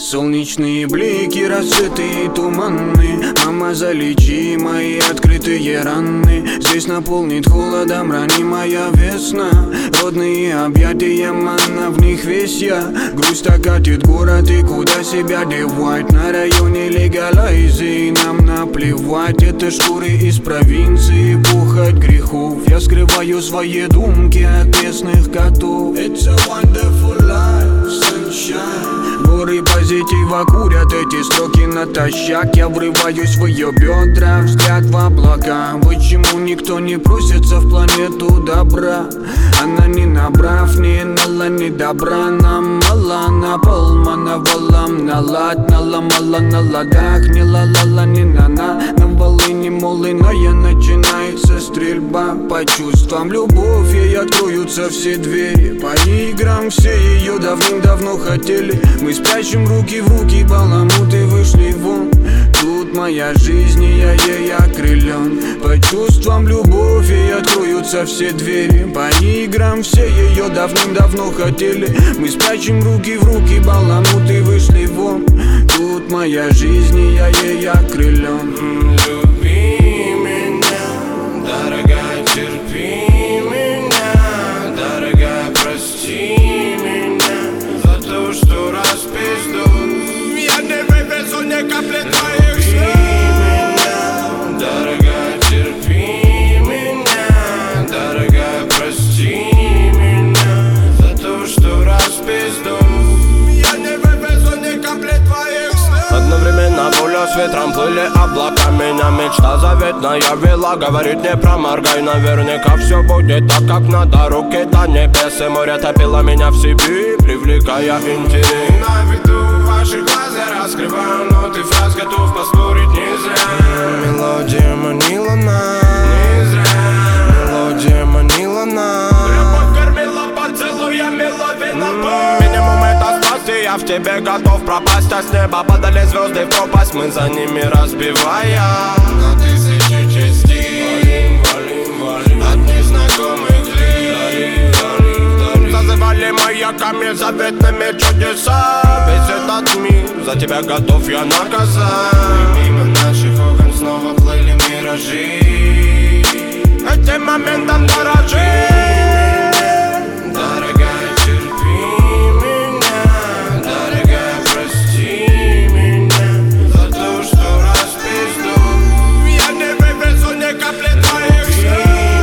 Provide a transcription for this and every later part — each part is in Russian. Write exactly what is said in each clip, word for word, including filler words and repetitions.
Солнечные блики, рассветы и туманы. Мама, залечи мои открытые раны. Здесь наполнит холодом ранимая весна. Родные объятия, манна, в них весь я. Грусть окатит город, и куда себя девать? На районе легалайзи, нам наплевать. Это шкуры из провинции, пухоть грехов. Я скрываю свои думки от местных котов. It's a wonderful life, sunshine. Горы позитива курят эти строки натощак. Я врываюсь в ее бедра, взгляд в облака. Почему никто не просится в планету добра? Она не набрав, не нала, не добра. Нам мало, на полмана валам, налад, наломала на ладах. Не ла-ла-ла, не на-на, на волыне молыная. Начинается стрельба по чувствам, любовь, ей откроются все двери. По играм все ее давным-давно хотели. Мы спрячем руки в руки, баламуты вышли вон. Тут моя жизнь, и я ей окрылен. По чувствам любовь, ей откроются все двери. По играм все ее давным-давно хотели. Мы спрячем руки в руки, баламуты вышли вон. Тут моя жизнь, и я ей окрылен. Люби меня, дорогая, терпи меня. Дорогая, прости меня за то, что распизду. Я не вывезу ни капли твоих слез. Дорогая, терпи меня. Дорогая, прости меня за то, что распизду. Я не вывезу ни капли твоих слез. Одновременно пуля с ветром плыли облака. Меня мечта заветная вела. Говорит, не проморгай, наверняка все будет так, как надо. Руки до небес, и море топило меня в себе, привлекая интерес. На виду ваших глаз я раскрываю ноты фраз, готов поспорить не зря. Мелодия манила нас, не зря. Мелодия манила нас. Любовь кормила поцелуями, ловила боль. Минимум это спасти, я в тебе готов пропасть. А с неба падали звезды в пропасть, мы за ними разбивая на тысячи частей. Валим, валим, валим от незнакомых лиц. Зазывали маяками заветными чудеса. Весь этот мир за тебя готов я наказать. И мимо наших окон снова плыли миражи. Этим моментом дорожи. Дорогая, терпи меня. Дорогая, прости меня за то, что распизду. Я не вывезу ни капли твоих слез.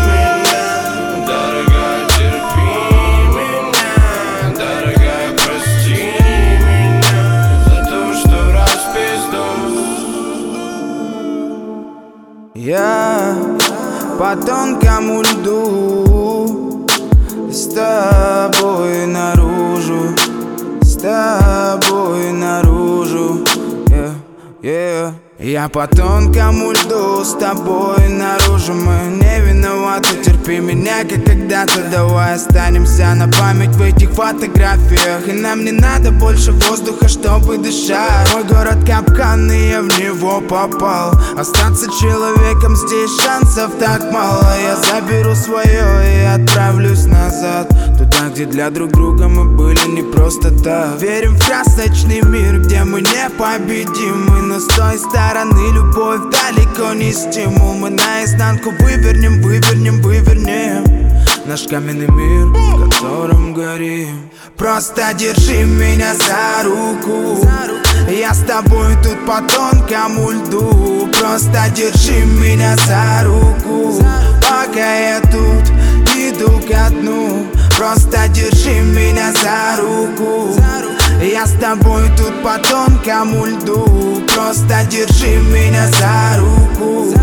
Дорогая, терпи меня. Дорогая, прости меня за то, что распизду. Я по тонкому льду, с тобой наружу, с тобой наружу, yeah, yeah. Я по тонкому льду, с тобой наружу. Мы не виноваты, терпи меня, как когда-то. Давай останемся на память в этих фотографиях. И нам не надо больше воздуха, чтобы дышать. Мой город капкан, и я в него попал. Остаться человеком здесь шансов так мало. Я заберу свое и отправлюсь назад, туда, где для друг друга мы были не просто так. Верим в красочный мир, где мы непобедимы. Но с той стороны любовь далеко не стимул. Мы наизнанку вывернем, вывернем, вывернем наш каменный мир, в котором горим. Просто держи меня за руку, я с тобой тут по тонкому льду. Просто держи меня за руку, пока я тут иду ко дну. Просто держи меня за руку, я с тобой тут по тонкому льду. Просто держи меня за руку.